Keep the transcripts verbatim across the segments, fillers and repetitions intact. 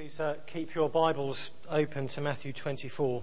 Please uh, keep your Bibles open to Matthew twenty-four.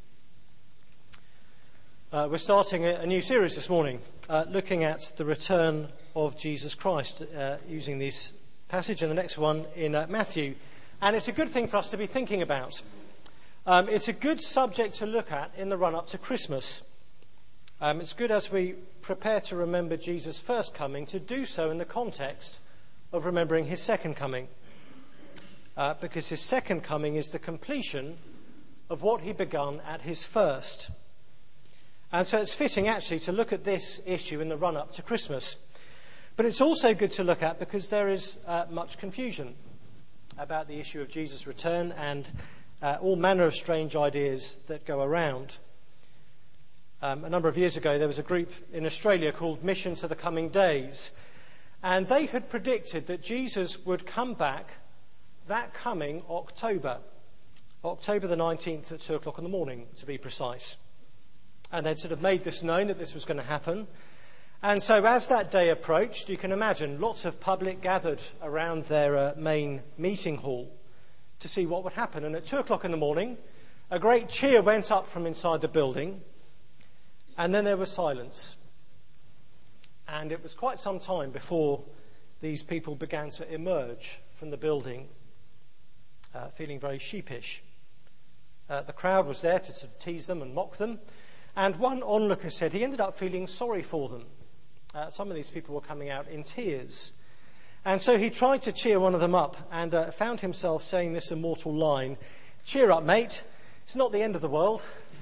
Uh, we're starting a, a new series this morning, uh, looking at the return of Jesus Christ, uh, using this passage and the next one in uh, Matthew. And it's a good thing for us to be thinking about. Um, it's a good subject to look at in the run-up to Christmas. Um, it's good as we prepare to remember Jesus' first coming to do so in the context of remembering his second coming. Uh, because his second coming is the completion of what he begun at his first. And so it's fitting actually to look at this issue in the run-up to Christmas. But it's also good to look at because there is uh, much confusion about the issue of Jesus' return and uh, all manner of strange ideas that go around. Um, a number of years ago there was a group in Australia called Mission to the Coming Days, and they had predicted that Jesus would come back that coming October, October the nineteenth at two o'clock in the morning, to be precise. And they'd sort of made this known that this was going to happen. And so as that day approached, you can imagine lots of public gathered around their uh, main meeting hall to see what would happen. And at two o'clock in the morning, a great cheer went up from inside the building, and then there was silence. And it was quite some time before these people began to emerge from the building, Uh, feeling very sheepish. Uh, the crowd was there to sort of tease them and mock them. And one onlooker said he ended up feeling sorry for them. Uh, some of these people were coming out in tears. And so he tried to cheer one of them up and uh, found himself saying this immortal line, "Cheer up, mate. It's not the end of the world."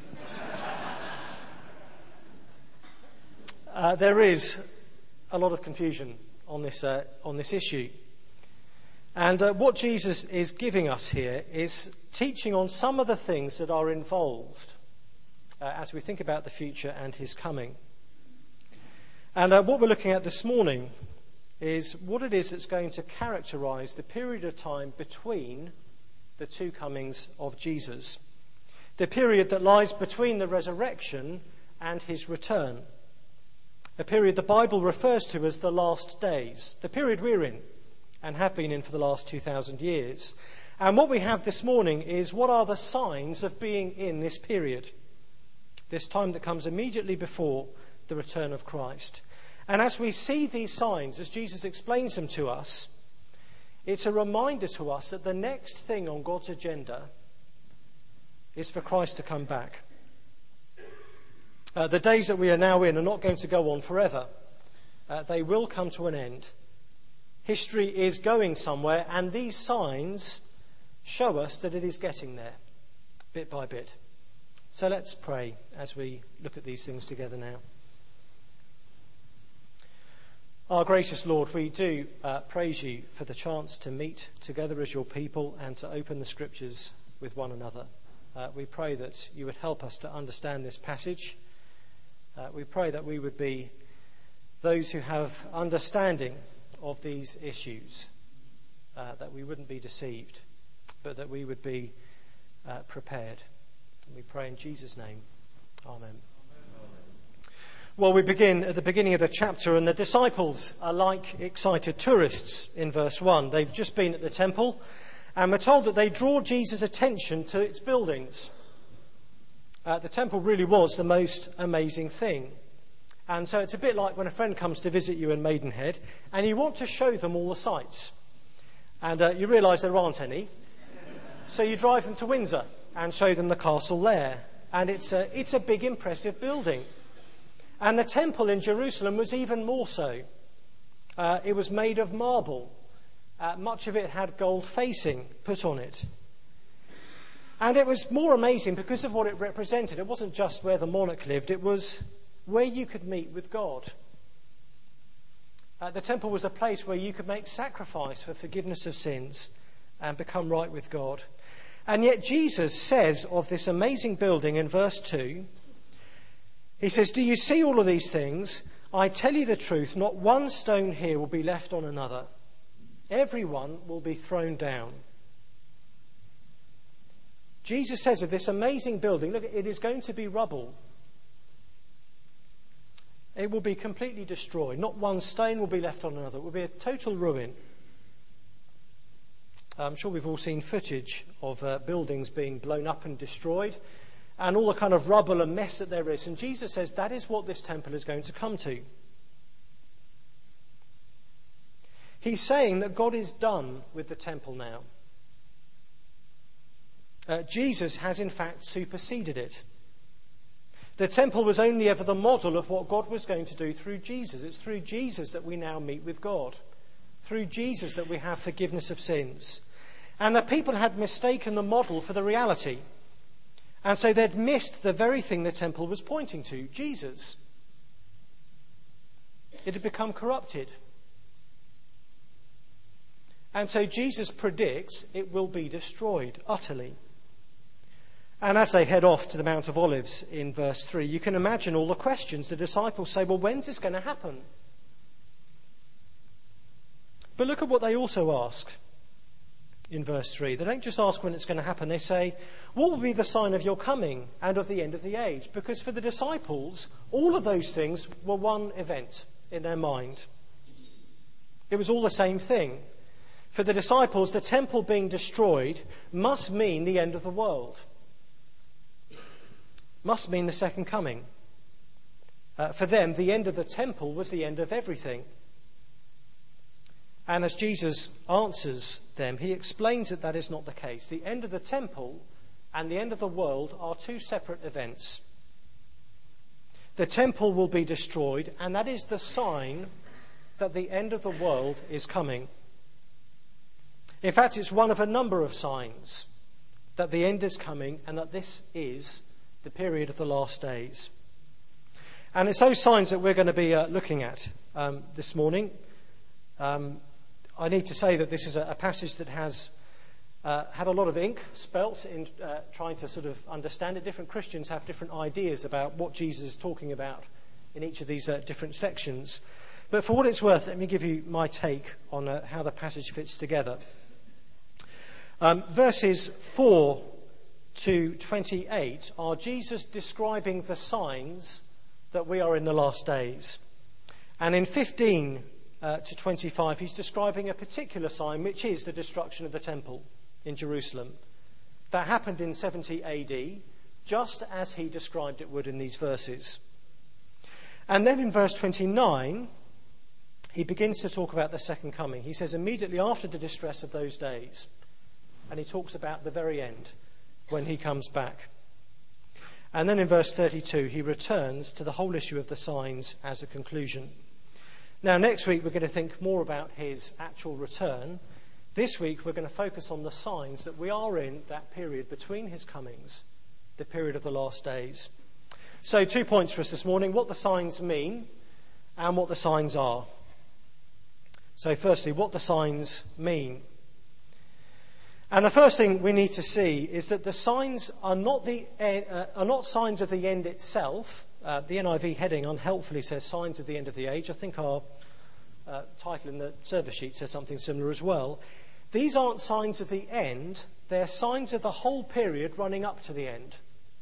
uh, there is a lot of confusion on this, uh, on this issue. And uh, what Jesus is giving us here is teaching on some of the things that are involved uh, as we think about the future and his coming. And uh, what we're looking at this morning is what it is that's going to characterize the period of time between the two comings of Jesus. The period that lies between the resurrection and his return. A period the Bible refers to as the last days, the period we're in and have been in for the last two thousand years. And what we have this morning is what are the signs of being in this period, this time that comes immediately before the return of Christ. And as we see these signs, as Jesus explains them to us, it's a reminder to us that the next thing on God's agenda is for Christ to come back. Uh, the days that we are now in are not going to go on forever. Uh, they will come to an end. History is going somewhere, and these signs show us that it is getting there, bit by bit. So let's pray as we look at these things together now. Our gracious Lord, we do uh, praise you for the chance to meet together as your people and to open the scriptures with one another. Uh, we pray that you would help us to understand this passage. Uh, we pray that we would be those who have understanding of these issues, uh, that we wouldn't be deceived, but that we would be uh, prepared. And we pray in Jesus' name. Amen. Amen. Well, we begin at the beginning of the chapter, and the disciples are like excited tourists in verse one. They've just been at the temple, and we're told that they draw Jesus' attention to its buildings. Uh, the temple really was the most amazing thing. And so it's a bit like when a friend comes to visit you in Maidenhead and you want to show them all the sights. And uh, you realise there aren't any. So you drive them to Windsor and show them the castle there. And it's a, it's a big, impressive building. And the temple in Jerusalem was even more so. Uh, it was made of marble. Uh, much of it had gold facing put on it. And it was more amazing because of what it represented. It wasn't just where the monarch lived. It was where you could meet with God. Uh, the temple was a place where you could make sacrifice for forgiveness of sins and become right with God. And yet Jesus says of this amazing building in verse two, he says, "Do you see all of these things? I tell you the truth, not one stone here will be left on another. Everyone will be thrown down." Jesus says of this amazing building, look, it is going to be rubble. It will be completely destroyed. Not one stone will be left on another. It will be a total ruin. I'm sure we've all seen footage of uh, buildings being blown up and destroyed, and all the kind of rubble and mess that there is. And Jesus says that is what this temple is going to come to. He's saying that God is done with the temple now. Uh, Jesus has in fact superseded it. The temple was only ever the model of what God was going to do through Jesus. It's through Jesus that we now meet with God. Through Jesus that we have forgiveness of sins. And the people had mistaken the model for the reality. And so they'd missed the very thing the temple was pointing to, Jesus. It had become corrupted. And so Jesus predicts it will be destroyed utterly. And as they head off to the Mount of Olives in verse three, you can imagine all the questions. The disciples say, well, when's this going to happen? But look at what they also ask in verse three. They don't just ask when it's going to happen. They say, what will be the sign of your coming and of the end of the age? Because for the disciples, all of those things were one event in their mind. It was all the same thing. For the disciples, the temple being destroyed must mean the end of the world. Must mean the second coming. Uh, for them, the end of the temple was the end of everything. And as Jesus answers them, he explains that that is not the case. The end of the temple and the end of the world are two separate events. The temple will be destroyed, and that is the sign that the end of the world is coming. In fact, it's one of a number of signs that the end is coming and that this is the period of the last days. And it's those signs that we're going to be uh, looking at um, this morning. Um, I need to say that this is a, a passage that has uh, had a lot of ink spelt in uh, trying to sort of understand it. Different Christians have different ideas about what Jesus is talking about in each of these uh, different sections. But for what it's worth, let me give you my take on uh, how the passage fits together. Um, verses four to twenty-eight are Jesus describing the signs that we are in the last days. And in fifteen uh, to twenty-five, he's describing a particular sign, which is the destruction of the temple in Jerusalem. That happened in seventy A D, just as he described it would in these verses. And then in verse twenty-nine, he begins to talk about the second coming. He says, immediately after the distress of those days, and he talks about the very end, when he comes back. And then in verse thirty-two, he returns to the whole issue of the signs as a conclusion. Now, next week, we're going to think more about his actual return. This week, we're going to focus on the signs that we are in that period between his comings, the period of the last days. So, two points for us this morning, what the signs mean and what the signs are. So, firstly, what the signs mean. And the first thing we need to see is that the signs are not the uh, are not signs of the end itself. Uh, the N I V heading unhelpfully says signs of the end of the age. I think our uh, title in the service sheet says something similar as well. These aren't signs of the end. They're signs of the whole period running up to the end.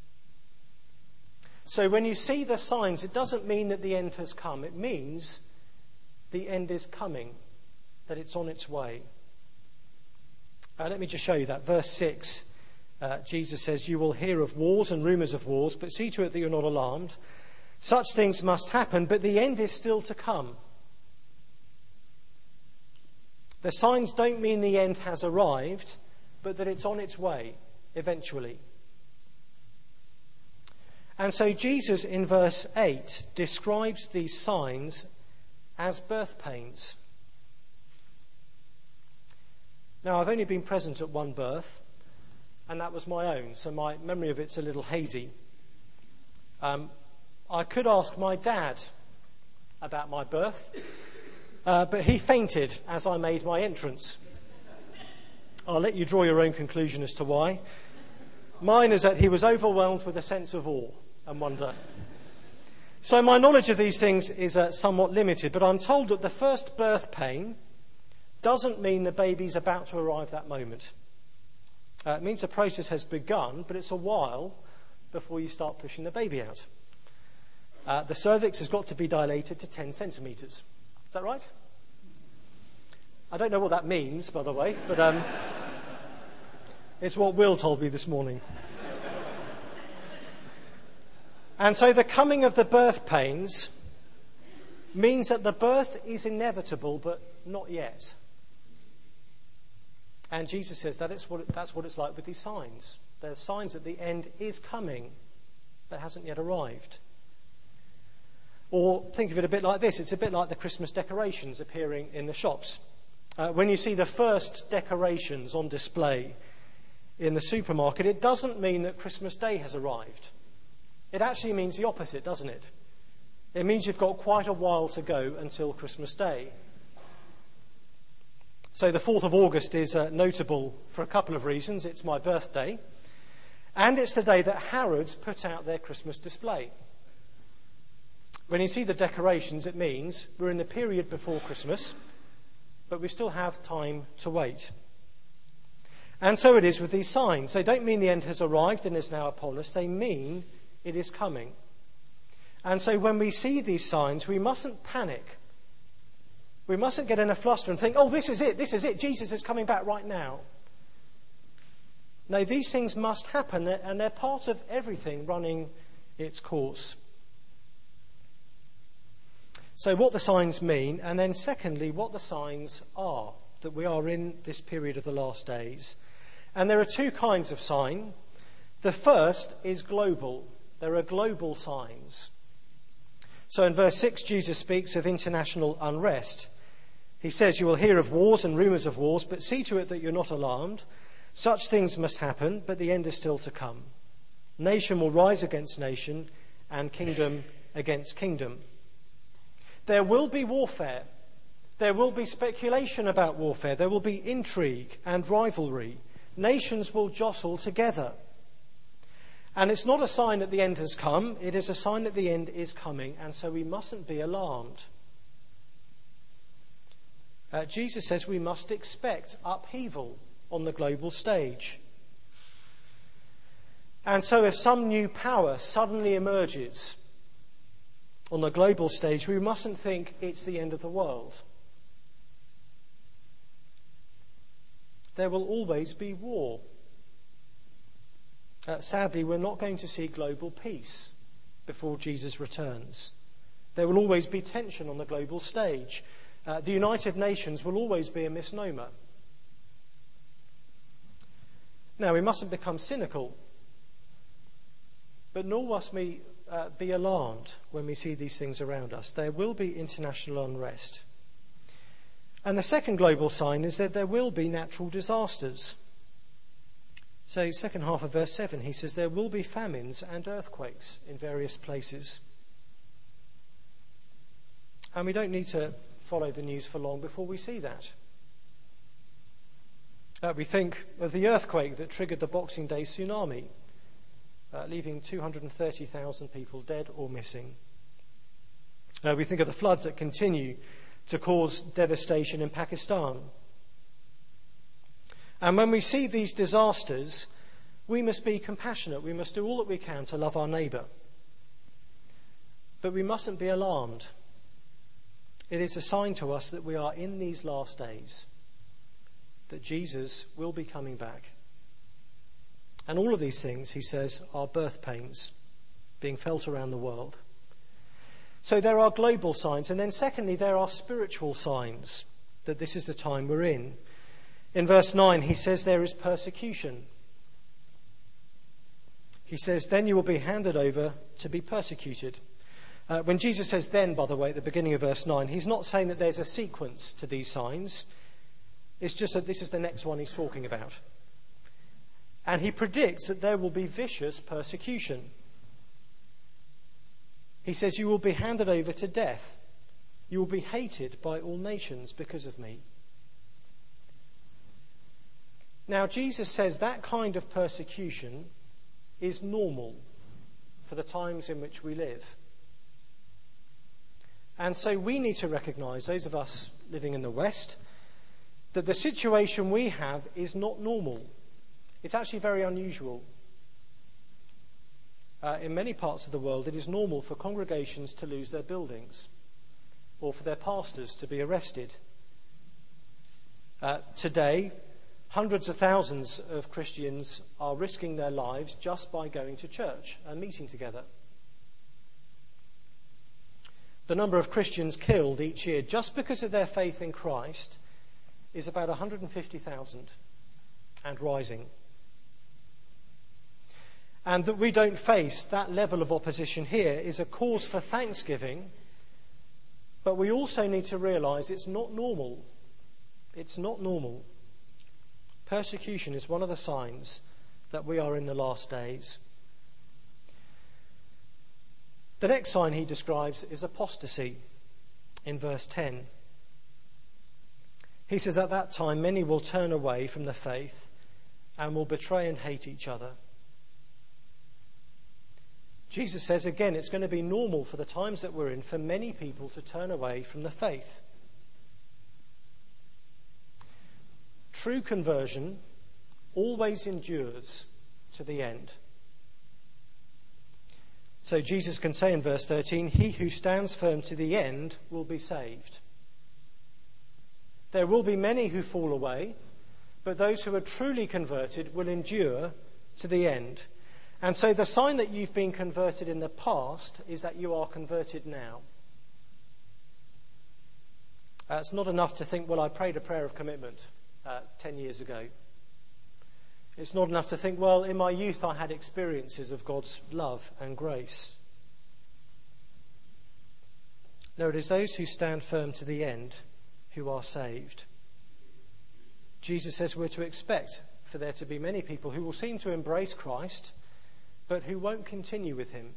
So when you see the signs, it doesn't mean that the end has come. It means the end is coming, that it's on its way. Uh, let me just show you that. Verse six, uh, Jesus says, you will hear of wars and rumours of wars, but see to it that you're not alarmed. Such things must happen, but the end is still to come. The signs don't mean the end has arrived, but that it's on its way, eventually. And so Jesus, in verse eight, describes these signs as birth pains. Now, I've only been present at one birth, and that was my own, so my memory of it's a little hazy. Um, I could ask my dad about my birth, uh, but he fainted as I made my entrance. I'll let you draw your own conclusion as to why. Mine is that he was overwhelmed with a sense of awe and wonder. So my knowledge of these things is uh, somewhat limited, but I'm told that the first birth pain doesn't mean the baby's about to arrive that moment. Uh, it means the process has begun, but it's a while before you start pushing the baby out. Uh, the cervix has got to be dilated to ten centimetres. Is that right? I don't know what that means, by the way, but um, It's what Will told me this morning. And so the coming of the birth pains means that the birth is inevitable, but not yet. And Jesus says that it's what, that's what it's like with these signs. There are signs that the end is coming, but hasn't yet arrived. Or think of it a bit like this. It's a bit like the Christmas decorations appearing in the shops. Uh, when you see the first decorations on display in the supermarket, it doesn't mean that Christmas Day has arrived. It actually means the opposite, doesn't it? It means you've got quite a while to go until Christmas Day. So the fourth of August is uh, notable for a couple of reasons. It's my birthday, and it's the day that Harrods put out their Christmas display. When you see the decorations, it means we're in the period before Christmas, but we still have time to wait. And so it is with these signs. They don't mean the end has arrived and is now upon us. They mean it is coming. And so when we see these signs, we mustn't panic. We mustn't get in a fluster and think, oh, this is it, this is it, Jesus is coming back right now. No, these things must happen, and they're part of everything running its course. So what the signs mean, and then secondly, what the signs are, that we are in this period of the last days. And there are two kinds of sign. The first is global. There are global signs. So in verse six, Jesus speaks of international unrest. He says, you will hear of wars and rumours of wars, but see to it that you're not alarmed. Such things must happen, but the end is still to come. Nation will rise against nation, and kingdom against kingdom. There will be warfare. There will be speculation about warfare. There will be intrigue and rivalry. Nations will jostle together. And it's not a sign that the end has come. It is a sign that the end is coming, and so we mustn't be alarmed. Uh, Jesus says we must expect upheaval on the global stage. And so if some new power suddenly emerges on the global stage, we mustn't think it's the end of the world. There will always be war. Uh, sadly, we're not going to see global peace before Jesus returns. There will always be tension on the global stage. Uh, the United Nations will always be a misnomer. Now, we mustn't become cynical, but nor must we uh, be alarmed when we see these things around us. There will be international unrest. And the second global sign is that there will be natural disasters. So, second half of verse seven, he says there will be famines and earthquakes in various places. And we don't need to follow the news for long before we see that. Uh, we think of the earthquake that triggered the Boxing Day tsunami, uh, leaving two hundred thirty thousand people dead or missing. Uh, we think of the floods that continue to cause devastation in Pakistan. And when we see these disasters, we must be compassionate. We must do all that we can to love our neighbour. But we mustn't be alarmed. It is a sign to us that we are in these last days, that Jesus will be coming back. And all of these things, he says, are birth pains being felt around the world. So there are global signs. And then secondly, there are spiritual signs that this is the time we're in. In verse nine, he says there is persecution. He says, then you will be handed over to be persecuted. Uh, when Jesus says then, by the way, at the beginning of verse nine, he's not saying that there's a sequence to these signs. It's just that this is the next one he's talking about. And he predicts that there will be vicious persecution. He says, you will be handed over to death. You will be hated by all nations because of me. Now, Jesus says that kind of persecution is normal for the times in which we live. And so we need to recognise, those of us living in the West, that the situation we have is not normal. It's actually very unusual. Uh, in many parts of the world, it is normal for congregations to lose their buildings or for their pastors to be arrested. Uh, today, Hundreds of thousands of Christians are risking their lives just by going to church and meeting together. The number of Christians killed each year just because of their faith in Christ is about one hundred fifty thousand and rising. And that we don't face that level of opposition here is a cause for thanksgiving, but we also need to realise it's not normal. It's not normal. Persecution is one of the signs that we are in the last days. The next sign he describes is apostasy in verse ten. He says, at that time many will turn away from the faith and will betray and hate each other. Jesus says again it's going to be normal for the times that we're in for many people to turn away from the faith. True conversion always endures to the end. So Jesus can say in verse thirteen, he who stands firm to the end will be saved. There will be many who fall away, but those who are truly converted will endure to the end. And so the sign that you've been converted in the past is that you are converted now. Uh, it's not enough to think, well, I prayed a prayer of commitment uh, ten years ago. It's not enough to think, well, in my youth I had experiences of God's love and grace. No, it is those who stand firm to the end who are saved. Jesus says we're to expect for there to be many people who will seem to embrace Christ, but who won't continue with him.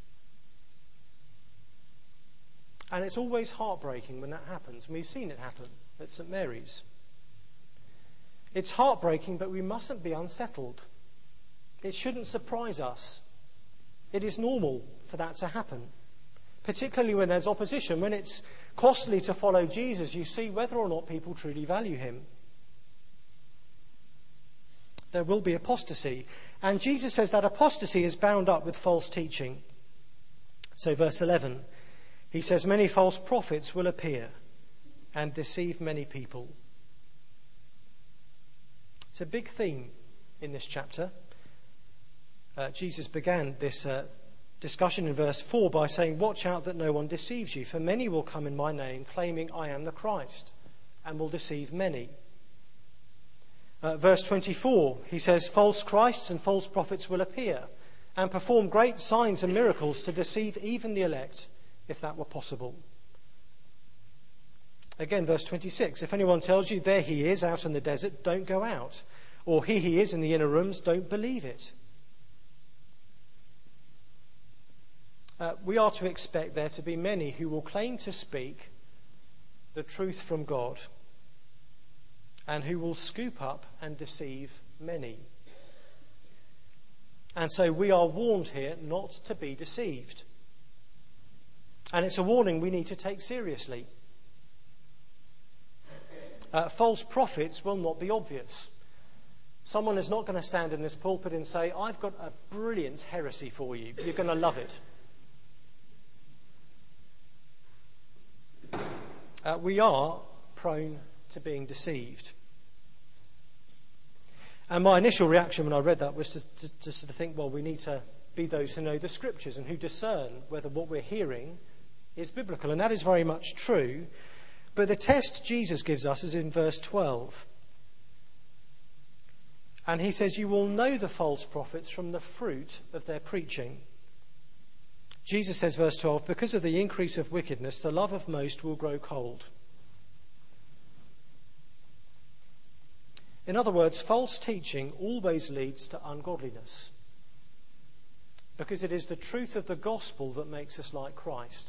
And it's always heartbreaking when that happens. We've seen it happen at St Mary's. It's heartbreaking, but we mustn't be unsettled. It shouldn't surprise us. It is normal for that to happen, particularly when there's opposition. When it's costly to follow Jesus, you see whether or not people truly value him. There will be apostasy. And Jesus says that apostasy is bound up with false teaching. So verse eleven, he says, many false prophets will appear and deceive many people. It's a big theme in this chapter. Uh, Jesus began this uh, discussion in verse four by saying, watch out that no one deceives you, for many will come in my name, claiming I am the Christ, and will deceive many. Uh, verse twenty-four, he says, false Christs and false prophets will appear and perform great signs and miracles to deceive even the elect, if that were possible. Again, verse twenty-six, if anyone tells you there he is out in the desert, don't go out. Or here he is in the inner rooms, don't believe it. Uh, we are to expect there to be many who will claim to speak the truth from God and who will scoop up and deceive many. And so we are warned here not to be deceived. And it's a warning we need to take seriously. Uh, false prophets will not be obvious. Someone is not going to stand in this pulpit and say, I've got a brilliant heresy for you. You're going to love it. Uh, we are prone to being deceived. And my initial reaction when I read that was to, to, to sort of think, well, we need to be those who know the scriptures and who discern whether what we're hearing is biblical. And that is very much true. But the test Jesus gives us is in verse twelve. And he says, you will know the false prophets from the fruit of their preaching. Jesus says, verse twelve, because of the increase of wickedness, the love of most will grow cold. In other words, false teaching always leads to ungodliness, because it is the truth of the gospel that makes us like Christ.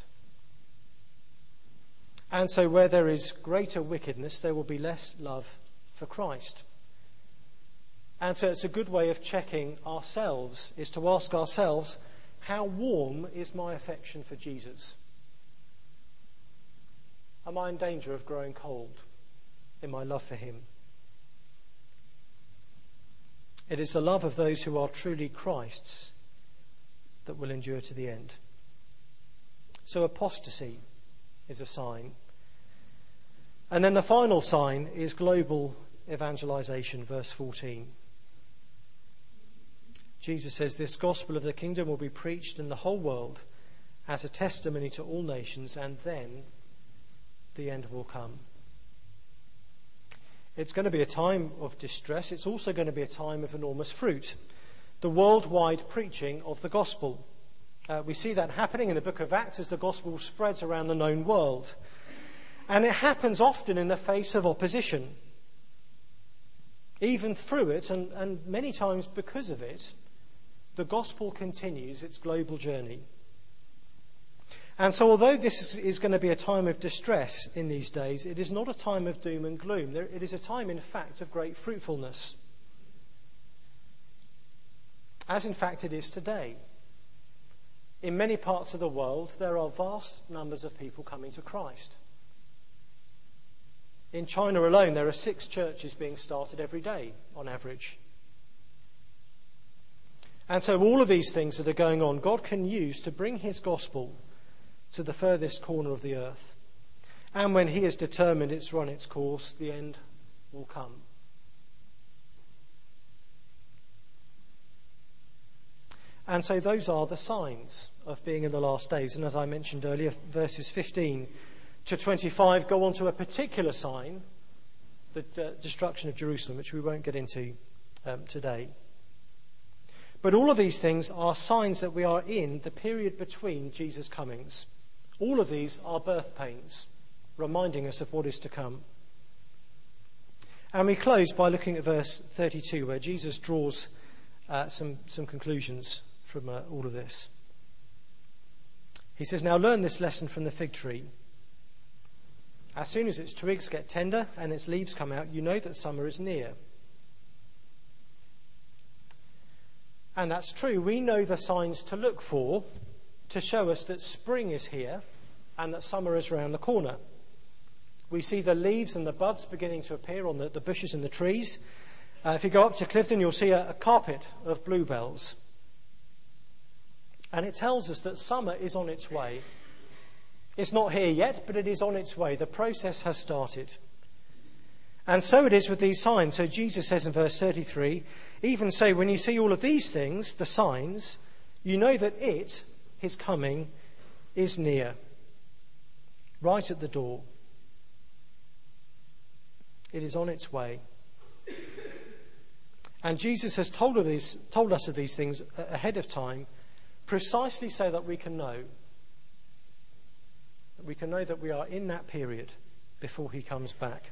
And so where there is greater wickedness, there will be less love for Christ. And so it's a good way of checking ourselves, is to ask ourselves, how warm is my affection for Jesus? Am I in danger of growing cold in my love for him? It is the love of those who are truly Christ's that will endure to the end. So apostasy is a sign. And then the final sign is global evangelization, verse fourteen. Jesus says, "This gospel of the kingdom will be preached in the whole world as a testimony to all nations, and then the end will come." It's going to be a time of distress. It's also going to be a time of enormous fruit. The worldwide preaching of the gospel. Uh, we see that happening in the book of Acts as the gospel spreads around the known world. And it happens often in the face of opposition. Even through it, and, and many times because of it, the gospel continues its global journey. And so although this is, is going to be a time of distress in these days, it is not a time of doom and gloom. There, it is a time, in fact, of great fruitfulness. As in fact it is today. In many parts of the world, there are vast numbers of people coming to Christ. In China alone, there are six churches being started every day, on average. And so all of these things that are going on, God can use to bring his gospel to the furthest corner of the earth. And when he has determined it's run its course, the end will come. And so those are the signs of being in the last days. And as I mentioned earlier, verses fifteen to twenty-five go on to a particular sign, the uh, destruction of Jerusalem, which we won't get into um, today. But all of these things are signs that we are in the period between Jesus' comings. All of these are birth pains, reminding us of what is to come. And we close by looking at verse thirty-two, where Jesus draws uh, some, some conclusions from uh, all of this. He says, "Now learn this lesson from the fig tree. As soon as its twigs get tender and its leaves come out, you know that summer is near." And that's true. We know the signs to look for to show us that spring is here and that summer is around the corner. We see the leaves and the buds beginning to appear on the, the bushes and the trees. Uh, if you go up to Clifton, you'll see a, a carpet of bluebells. And it tells us that summer is on its way. It's not here yet, but it is on its way. The process has started. And so it is with these signs. So Jesus says in verse thirty-three, "Even so, when you see all of these things, the signs, you know that it, his coming, is near, right at the door. It is on its way." And Jesus has told, of these, told us of these things ahead of time, precisely so that we can know. That we can know that we are in that period before he comes back.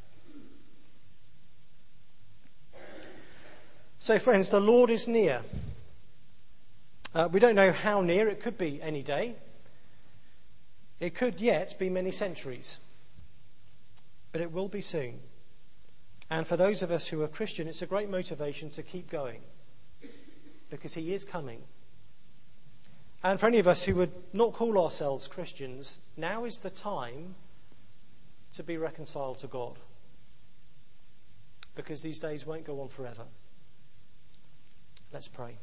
So, friends, the Lord is near. Uh, we don't know how near. It could be any day. It could yet be many centuries. But it will be soon. And for those of us who are Christian, it's a great motivation to keep going. Because he is coming. And for any of us who would not call ourselves Christians, now is the time to be reconciled to God. Because these days won't go on forever. Let's pray.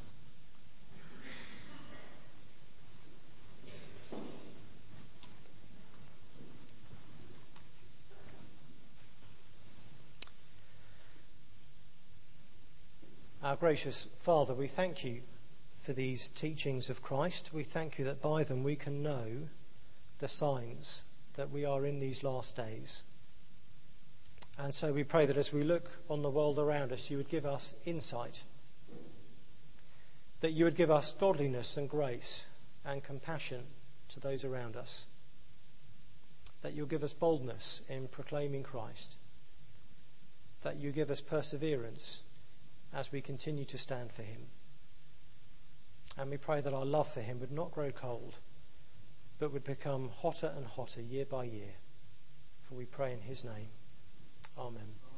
Our gracious Father, we thank you for these teachings of Christ. We thank you that by them we can know the signs that we are in these last days. And so we pray that as we look on the world around us, you would give us insight, that you would give us godliness and grace and compassion to those around us, that you'll give us boldness in proclaiming Christ, that you give us perseverance as we continue to stand for him. And we pray that our love for him would not grow cold, but would become hotter and hotter year by year. For we pray in his name. Amen.